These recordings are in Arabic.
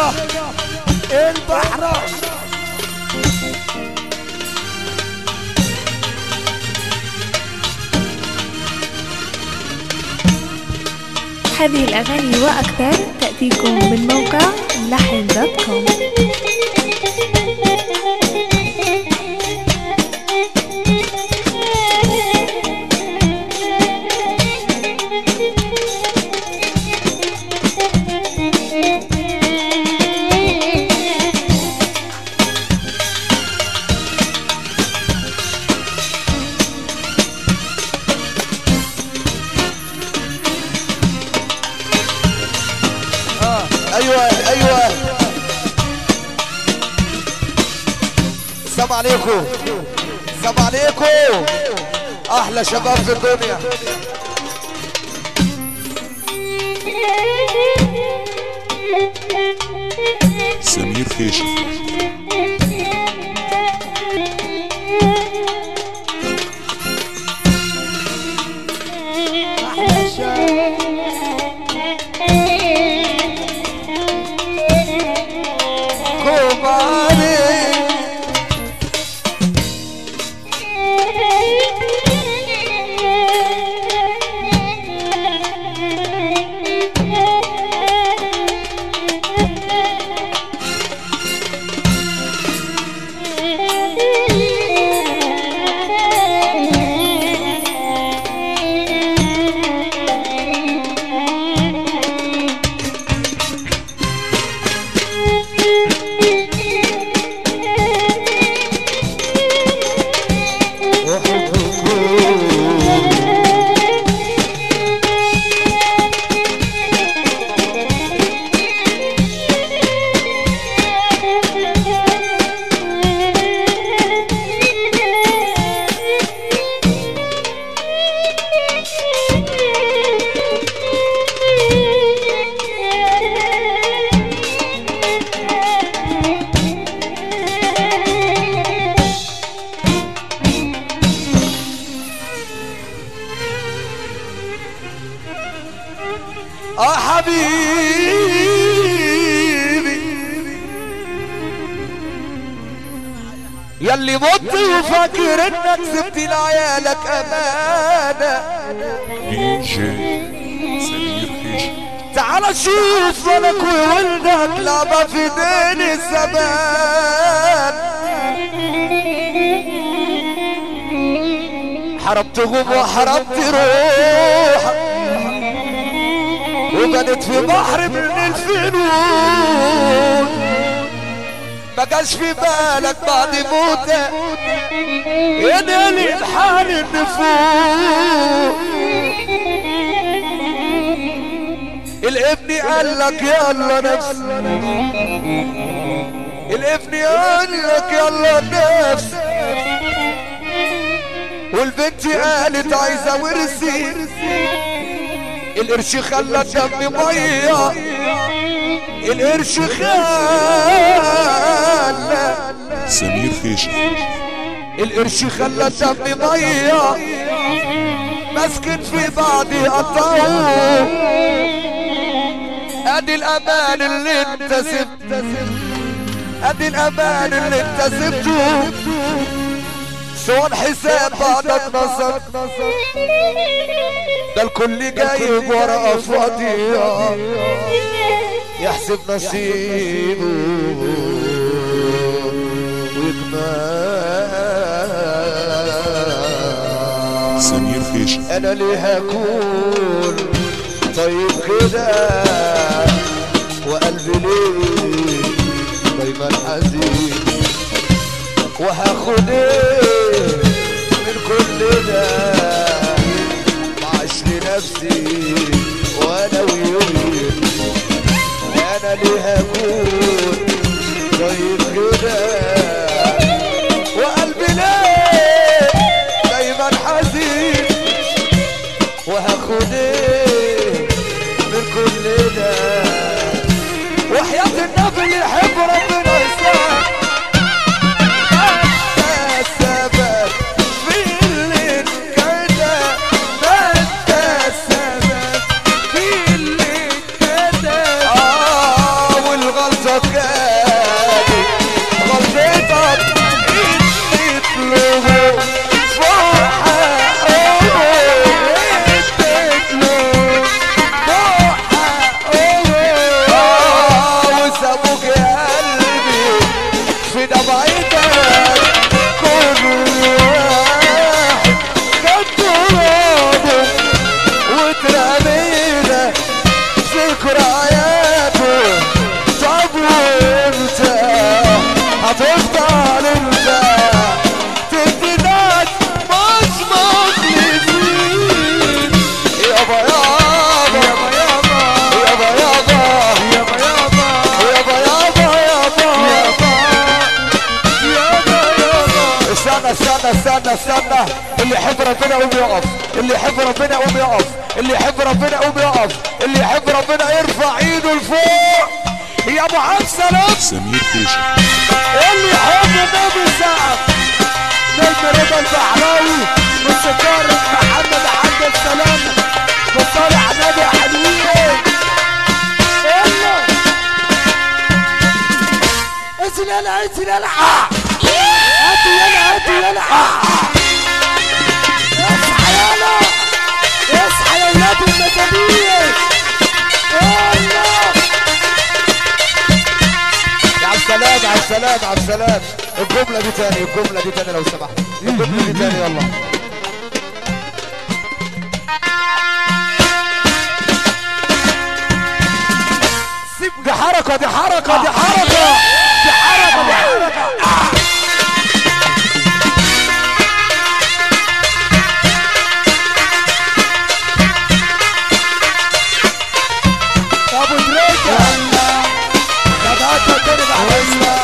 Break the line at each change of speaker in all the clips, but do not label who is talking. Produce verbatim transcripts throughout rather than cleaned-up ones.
المنطقة البحرة.
هذه الأغاني وأكثر تأتيكم من موقع لحن دوت كوم.
ايوه ايوه السلام عليكم السلام عليكم احلى شباب في الدنيا.
سمير خيشة.
اه حبيبي ياللي مت وفاكر انك سبت لعيالك امانه.
دي جي سمير خيشة.
تعال شوف ولك وولدك لعبه في دين الزمان. حرمتهم وحرمت روحك وبدت في بحر من الفنون. ما جاش في بالك بعد موتك ينالي الحال النفوس. الابن قال لك يلا نفس، الابن قال لك يلا نفس، والبنت قالت عايزه ورثي. القرش خلى الدم ميه، القرش خلى
سمير خيشة.
القرش خلى الدم ميه، مسكن في بعض قطعوه. ادي الامان اللي انت سبته، ادي الامان اللي انت سبته. سوى الحساب بعدك نصب، ده الكل جايب ورقة فاضية يحسب نصيبه ويكمل.
سمير خيشة.
انا ليه هكون طيب كده وقلبي ليه دايما حزين، وهاخد ايه من كل ده؟ معاش لنفسي وانا ويومي. انا ليه هكون طيب كده وقلبي ليه دايما حزين، وهاخد ايه من كل ده؟ وحياة النبي اللي يحب ربنا يسامح. استنى اللي يحب ربنا يقوم يقف، اللي يحب ربنا يقوم يقف، اللي يحب ربنا يقوم يقف، اللي يحب ربنا يرفع ايده لفوق. يا ابو عبد السلام
سمير خيشة.
اللي يحب النبي سقف. نجم رضا البحراوي موسيقار محمد عبد السلام بصالح نبي حلوين. يلا انزل يلا انزل يلا هاتي يلا هاتي يلا اصحى يلا اصحى يا ولاد المجانين. يلا يا عبد السلام يا عبد السلام يا عبد السلام الجملة دي تاني، الجملة دي تاني لو سمحت، الجملة دي تاني يلا. دي حركة دي حركة دي حركة دي حركة دي حركة. ابو دريكة خداتها تاني بعد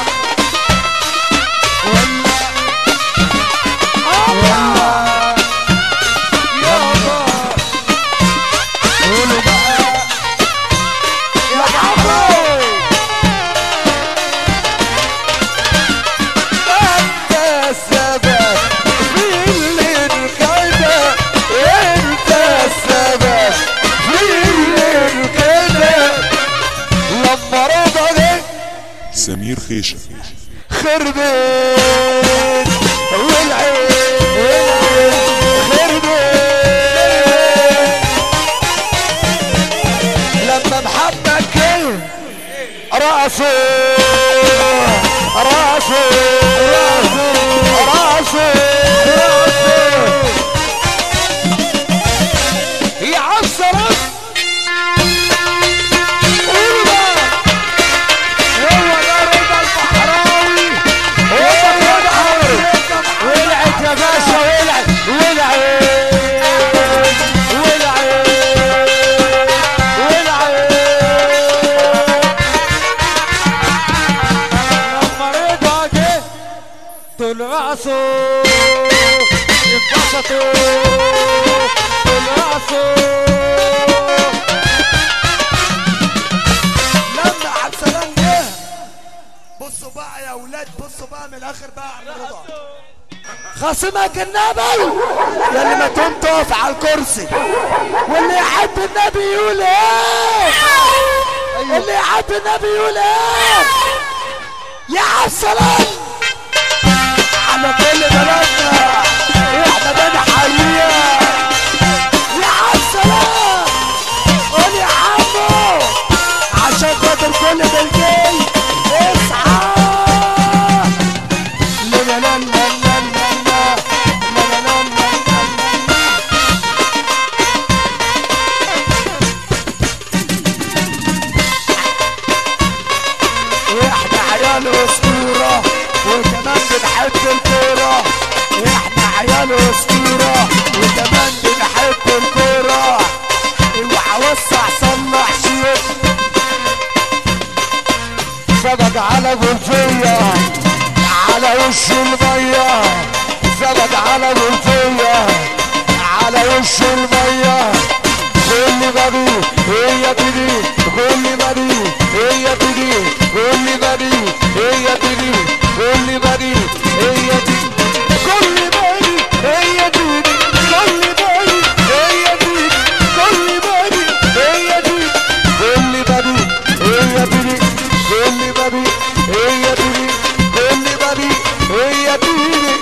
سمير خيشة.
خربت والعين خربت لما محمد كل راسه راسه راسه راسه يا عالسلام. راسه انبسطوا راسه لما عبد السلام جه. بصوا بقى يا اولاد، بصوا بقى من الاخر بقى على الرضا. خاصمك النبي يا اللي ما تقوم تقف على الكرسي، واللي يحب النبي يقول ايه؟ اللي يحب النبي يقول ايه؟ يا عبد السلام على كل بلدنا احنا بنحييها. يا عبد السلام قول يا عمو عشان خاطر كل بلدي اصحى. لا لا لا لا لا لا لا لا لا. احنا عيال اسطوره وكمان بنحب الكورة. احنا عيال اسطورة وكمان بنحب الكورة. اوعى وسع صلح شيخ سبق على بلطية على وش المية، سبق على بلطية على وش المية. كل ما دي هي تيجي، كل ما دي هي تيجي، كل ما دي هي تيجي، كل ما دي هي تيجي، كل ما دي هي تيجي، كل ما دي هي تيجي، كل ما دي هي تيجي، كل ما دي هي تيجي، كل ما دي هي تيجي، كل ما دي هي تيجي.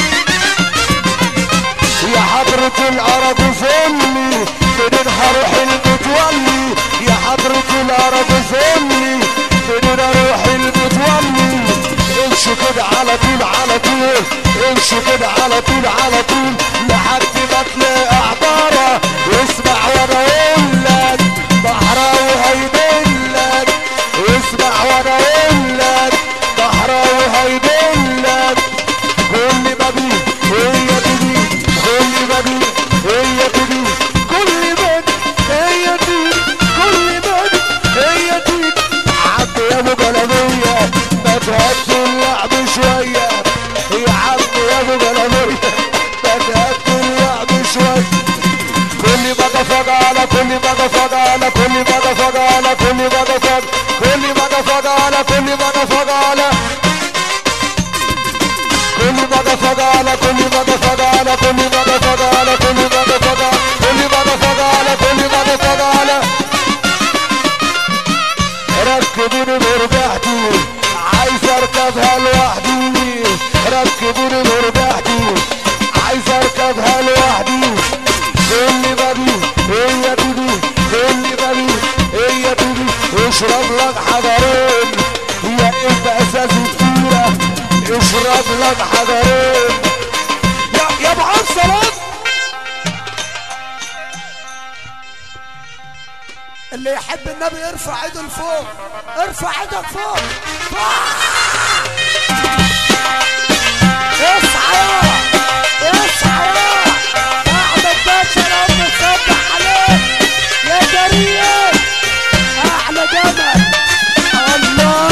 يا حضرة العرب فلي فين هروح المتولي، يا حضرة العرب فلي فين اروح المتولي. امشوا كده على طول على طول، امشوا كده على طول على طول لحد ما تلاقي عبارة. اسمع وانا اقول لك بحراوي هيدلك، اسمع وانا اقول لك بحراوي هيدلك. كل ما دي هي تيجي، كل ما دي هي تيجي، كل ما دي هي تيجي، كل ما دي هي تيجي. عبد يا ابو جلابيه ما تهدوا اللعب شويه، يا عم يا ابو جلابيه فقالة كل مدى فقالة كل مدى فقالة كل مدى فقالة كل مدى فقالة كل مدى فقالة كل مدى فقالة كل مدى فقالة كل مدى فقالة كل مدى فقالة كل مدى فقالة كل مدى فقالة ركبوني بربحتي عايز اركبها لوحدي ركبوني بربحتي عايز اركبها لوحدي اللي بدي هي دي اللي بدي هي دي اشرب لك حجرين هي انت اساس كتيرة اشرب لك حجرين يا يا ابو عبد
اللي يحب النبي يرفع ايده لفوق ارفع ايدك فوق اصحى اصحى احمد باشا لو بتصبح عليك يا كريم احلى جمل الله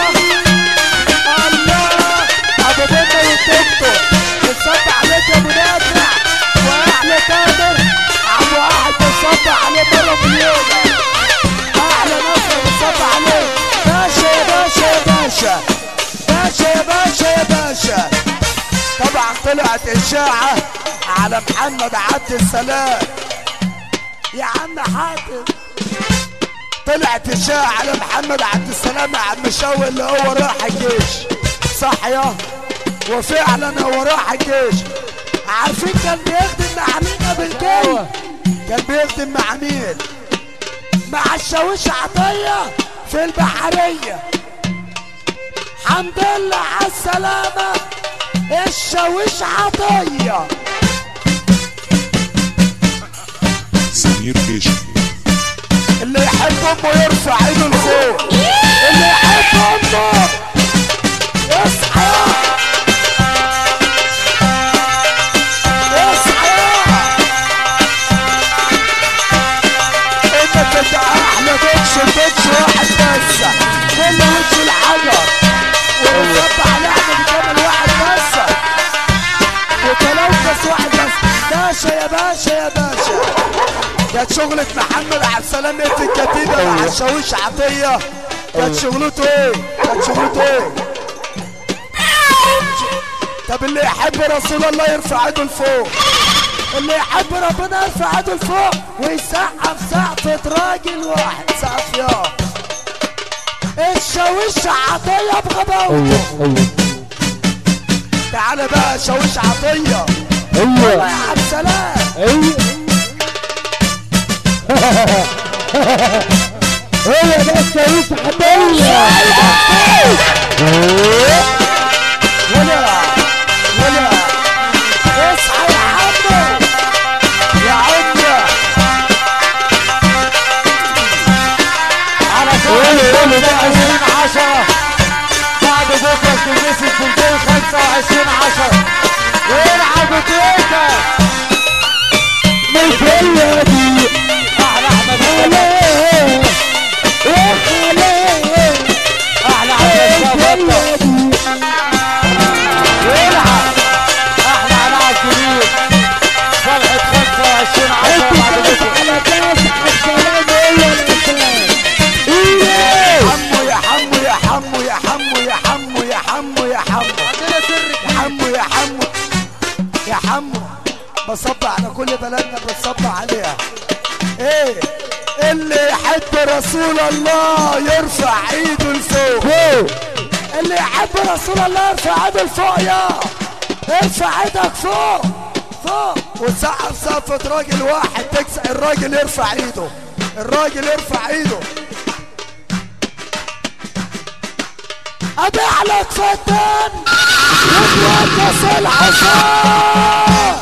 الله ابو بنا وتكتو بتصبح عليك يا ابو نافع واحلى تامر ابو واحد بتصبح عليه مره في اليوم احلى نصر بتصبح عليه باشا يا باشا يا باشا باشا يا باشا يا باشا طبعا طلعت اشاعة على محمد عبد السلام يا عم حاتم طلعت اشاعة على محمد عبد السلام يا عم شوقي اللي هو راح الجيش صح يا وفعلا هو راح الجيش عارفين كان بيخدم مع مين بالجاي كان بيخدم مع مين مع الشاويش عطية في البحرية حمد لله على السلامة الشاويش عطية
سمير خيشة
اللي يحب امه يرفع ايده لفوق اللي يحب امه اصحى اصحى انت كنت احلى بيتش بيتش واحد بس كل وش الحجر وصب على احمد كامل واحد بس وتلوث واحد بس باشا يا باشا يا باشا كانت شغلة محمد عبد السلام في الكتيبة مع الشاويش عطية كانت شغلته ايه؟ كانت شغلته ايه؟ طب اللي يحب رسول الله يرفع ايده لفوق اللي يحب ربنا يرفع ايده لفوق ويسقف سقفة راجل واحد سقف يا الشاويش عطية بغباوته تعالى بقى شاويش عطية ايوه يا عبد السلام ايوه هي ده الشاويش عطية ولا ولا اصحى يا عمو يا عمو على
قولوا ده عشرين عشرة بعد بكرة تلبس التلتين خمسة وعشرين عشرة والعبوا تيكا من كل دي احلى احمد السلام احلى عبد السلام والعب احلى علاء الكبير فرحة خمسة وعشرين عشرة بعد بكرة
حمو يا حمو يا حمو يا حمو يا حمو يا حمو يا حمو يا حمو يا حمو يا حمو بصب على كل بلدنا بتصب عليها ايه اللي يحب رسول الله يرفع ايده لفوق اللي يحب رسول الله يرفع ايده لفوق يا ارفع ايدك فوق فوق وتسقف سقفة راجل واحد تكسر الراجل يرفع ايده الراجل يرفع ايده ابيع لك فتان وتوقف الحصان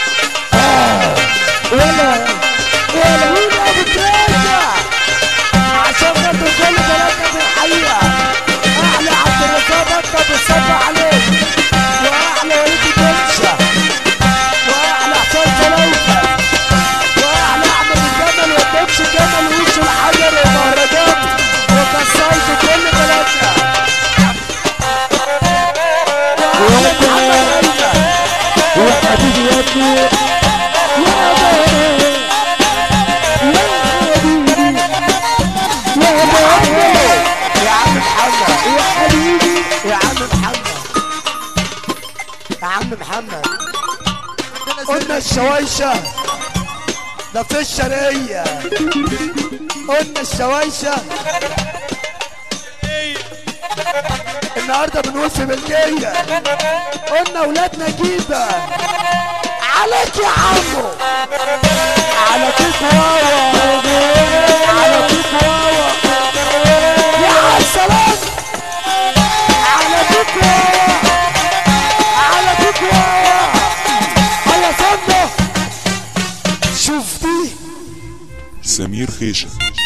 ولا ولا ولا بترجع عشان خاطر كل بلدنا في الحقيقة احلى عبد الرزاق انت بتصب عليك واحلى وليد تمشى واحلى حسين تلوثة واحلى احمد الجمل والدبش جمل وش الحجر ومهرجان وكسرت كل بلدنا
يا حبيبي يا ابني محمد. قلنا الشوايشة ده في الشرقية، قلنا الشوايشة النهارده بنوصي بالجية، قلنا ولادنا جيبة عليك يا عمو، على كيك واوا، على كيك واوا يا عالسلام، على كيك واوا، على كيك واوا على صندة. شوف دي
سمير خيشة.